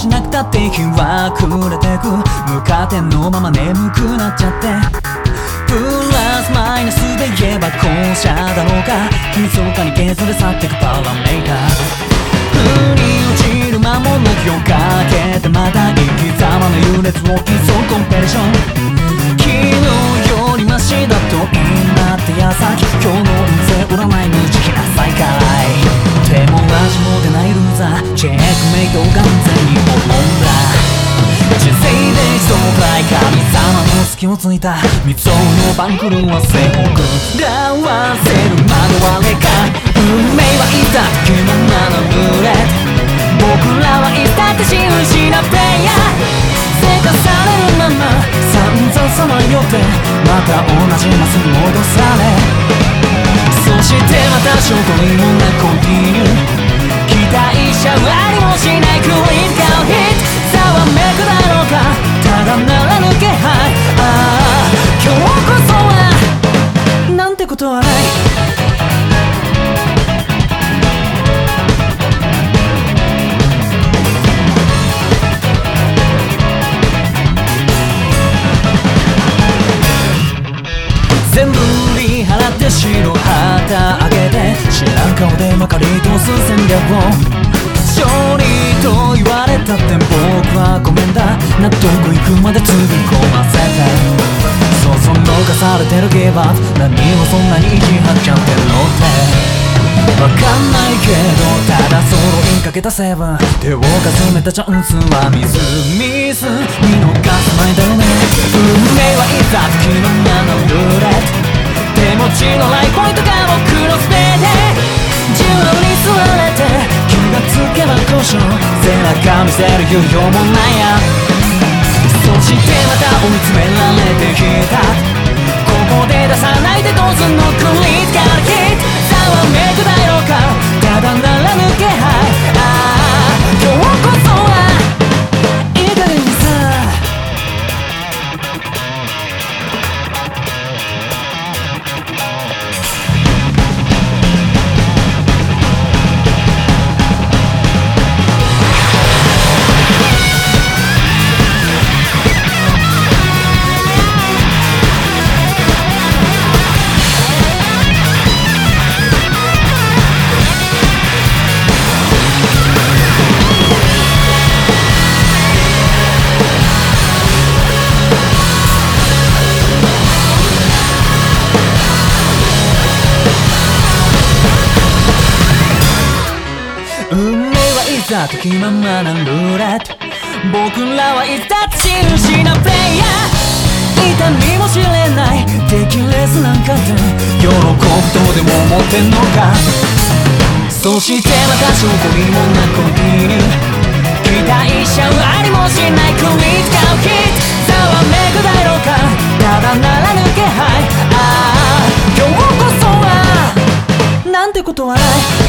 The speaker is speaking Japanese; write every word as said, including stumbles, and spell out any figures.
しなくたって日は暮れてく、無加点のまま眠くなっちゃって、プラスマイナスで言えば後者だろうか、密かに削れ去ってくパラメーター、腑に落ちる魔物の火をかけてまた生き様の優劣を競うコンペティション、昨日よりマシだといいなって矢先、今日の運勢占い無慈悲な再会、手も足も出ないルーザー、チェックメイト完全に滅んだ、人生で一度くらい神様の隙をついた未曾有の番狂わせを食らわせる惑われか、運命はいざ気ままなルーレット、僕らはいたって真摯なプレイヤー、せかされるまま散々さまよってまた同じマスに戻され、そしてまた証拠にもなコンティニュー、期待者はありもしないクリティカルヒット、ざわめくだろうかただならぬ気配、ああ今日こそはなんてことはない、全部売り払って白旗あげて知らん顔でまかり通す戦略を、勝利と言われたって僕はごめんだ、納得いくまでつぎ込ませて、そうそのかされてるギブアップ、何をそんなに意地張っちゃってるのってわかんないけど、ただソロインかけたセブン、手をかすめたチャンスはミスミス見逃す前だよね、運命はいざ気のままのルーレット、手持ちのライフポイントが僕のスペで自由に座れて気がつけば故障、背中見せる余裕もないや、そしてまた追い詰められてきた、ここで出さないでどうすんのクリティカルヒット、ざわめくだろうかただならぬ気配、ああ今日こそはいい加減にさ、時ままなルーレット、僕らはいたって真摯なプレイヤー、痛みも知れない敵レスなんかで喜ぶとでも思ってんのか、そしてまた証拠にもなコンティニュー、期待者はありもしないクリティカルヒット、ざわめくだろうかただならぬ気配、ああ今日こそはなんてことはない。